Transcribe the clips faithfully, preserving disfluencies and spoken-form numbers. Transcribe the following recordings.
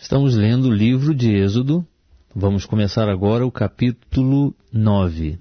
Estamos lendo o livro de Êxodo. Vamos começar agora o capítulo nove.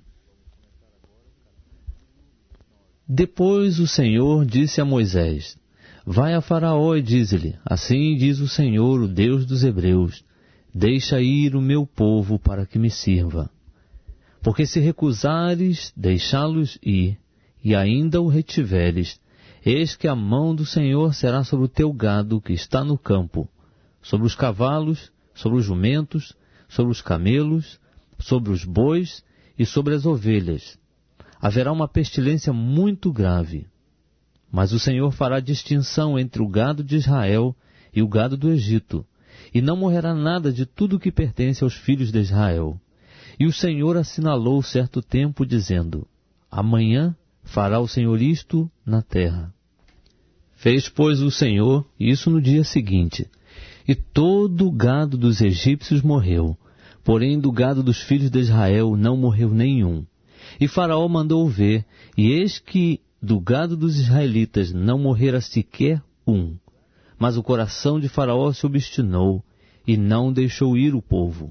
Depois o Senhor disse a Moisés: Vai a Faraó e dize-lhe: Assim diz o Senhor, o Deus dos Hebreus: Deixa ir o meu povo para que me sirva. Porque se recusares deixá-los ir, e ainda o retiveres, eis que a mão do Senhor será sobre o teu gado que está no campo, sobre os cavalos, sobre os jumentos, sobre os camelos, sobre os bois e sobre as ovelhas. Haverá uma pestilência muito grave. Mas o Senhor fará distinção entre o gado de Israel e o gado do Egito, e não morrerá nada de tudo que pertence aos filhos de Israel. E o Senhor assinalou certo tempo, dizendo: Amanhã fará o Senhor isto na terra. Fez, pois, o Senhor isso no dia seguinte, e todo o gado dos egípcios morreu, porém do gado dos filhos de Israel não morreu nenhum. E Faraó mandou ver, e eis que do gado dos israelitas não morrera sequer um. Mas o coração de Faraó se obstinou, e não deixou ir o povo.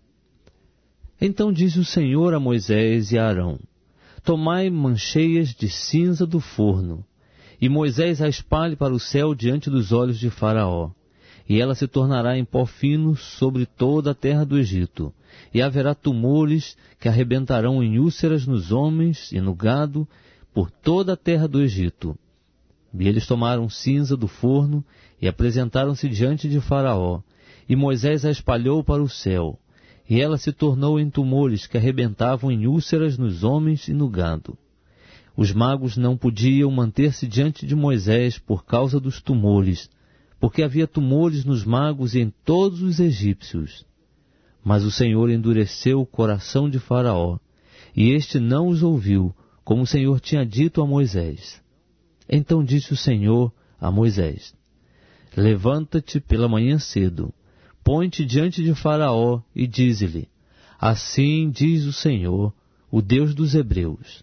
Então disse o Senhor a Moisés e a Arão: Tomai mancheias de cinza do forno, e Moisés a espalhe para o céu diante dos olhos de Faraó. E ela se tornará em pó fino sobre toda a terra do Egito, e haverá tumores que arrebentarão em úlceras nos homens e no gado por toda a terra do Egito. E eles tomaram cinza do forno e apresentaram-se diante de Faraó, e Moisés a espalhou para o céu, e ela se tornou em tumores que arrebentavam em úlceras nos homens e no gado. Os magos não podiam manter-se diante de Moisés por causa dos tumores, porque havia tumores nos magos e em todos os egípcios. Mas o Senhor endureceu o coração de Faraó, e este não os ouviu, como o Senhor tinha dito a Moisés. Então disse o Senhor a Moisés: Levanta-te pela manhã cedo, põe-te diante de Faraó e dize-lhe: Assim diz o Senhor, o Deus dos Hebreus: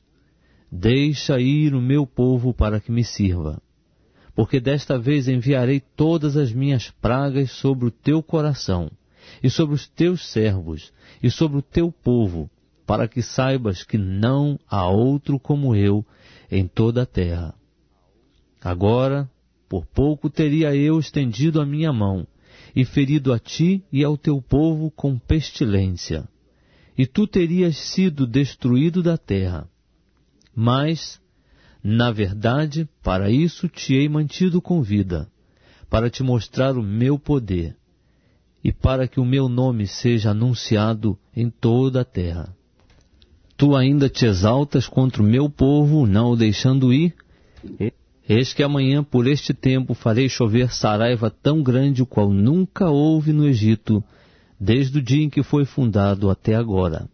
Deixa ir o meu povo para que me sirva. Porque desta vez enviarei todas as minhas pragas sobre o teu coração, e sobre os teus servos, e sobre o teu povo, para que saibas que não há outro como eu em toda a terra. Agora, por pouco teria eu estendido a minha mão, e ferido a ti e ao teu povo com pestilência, e tu terias sido destruído da terra. Mas, na verdade, para isso te hei mantido com vida, para te mostrar o meu poder, e para que o meu nome seja anunciado em toda a terra. Tu ainda te exaltas contra o meu povo, não o deixando ir? Eis que amanhã, por este tempo, farei chover saraiva tão grande, o qual nunca houve no Egito, desde o dia em que foi fundado até agora.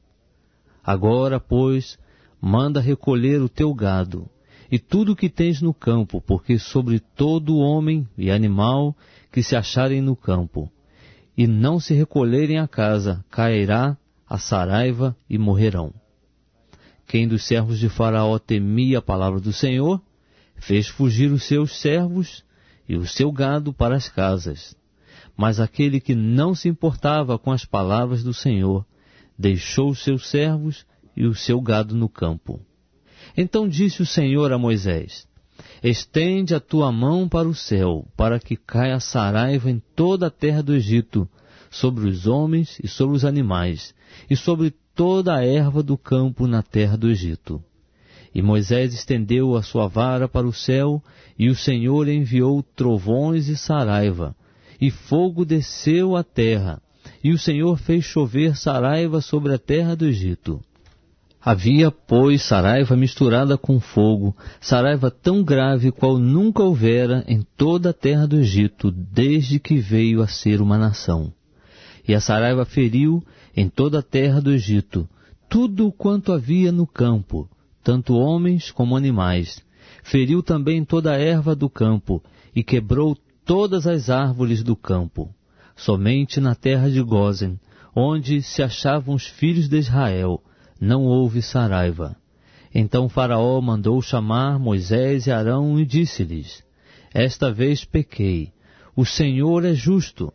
Agora, pois, manda recolher o teu gado, e tudo o que tens no campo, porque sobre todo homem e animal que se acharem no campo, e não se recolherem à casa, cairá a saraiva e morrerão. Quem dos servos de Faraó temia a palavra do Senhor, fez fugir os seus servos e o seu gado para as casas. Mas aquele que não se importava com as palavras do Senhor, deixou os seus servos e o seu gado no campo. Então disse o Senhor a Moisés: Estende a tua mão para o céu, para que caia a saraiva em toda a terra do Egito, sobre os homens e sobre os animais, e sobre toda a erva do campo na terra do Egito. E Moisés estendeu a sua vara para o céu, e o Senhor enviou trovões e saraiva, e fogo desceu à terra, e o Senhor fez chover saraiva sobre a terra do Egito. Havia, pois, saraiva misturada com fogo, saraiva tão grave qual nunca houvera em toda a terra do Egito, desde que veio a ser uma nação. E a saraiva feriu em toda a terra do Egito tudo quanto havia no campo, tanto homens como animais. Feriu também toda a erva do campo, e quebrou todas as árvores do campo. Somente na terra de Gósen, onde se achavam os filhos de Israel, não houve saraiva. Então Faraó mandou chamar Moisés e Arão e disse-lhes: Esta vez pequei, o Senhor é justo,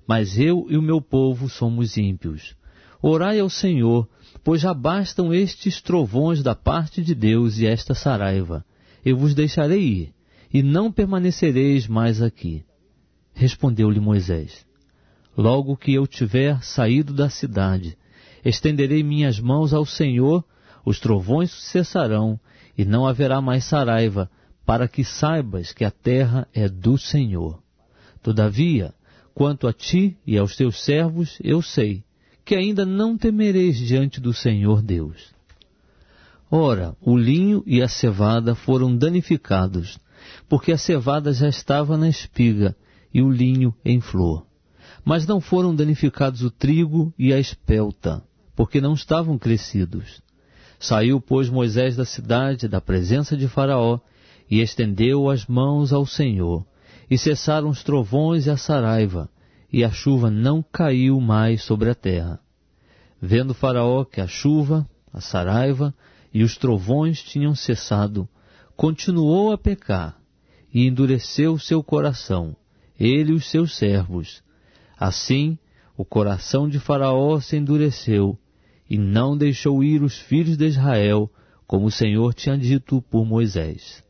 mas eu e o meu povo somos ímpios. Orai ao Senhor, pois já bastam estes trovões da parte de Deus e esta saraiva. Eu vos deixarei ir, e não permanecereis mais aqui. Respondeu-lhe Moisés: Logo que eu tiver saído da cidade, estenderei minhas mãos ao Senhor, os trovões cessarão, e não haverá mais saraiva, para que saibas que a terra é do Senhor. Todavia, quanto a ti e aos teus servos, eu sei que ainda não temereis diante do Senhor Deus. Ora, o linho e a cevada foram danificados, porque a cevada já estava na espiga e o linho em flor. Mas não foram danificados o trigo e a espelta, porque não estavam crescidos. Saiu, pois, Moisés da cidade, da presença de Faraó, e estendeu as mãos ao Senhor, e cessaram os trovões e a saraiva, e a chuva não caiu mais sobre a terra. Vendo Faraó que a chuva, a saraiva e os trovões tinham cessado, continuou a pecar, e endureceu seu coração, ele e os seus servos. Assim, o coração de Faraó se endureceu, e não deixou ir os filhos de Israel, como o Senhor tinha dito por Moisés.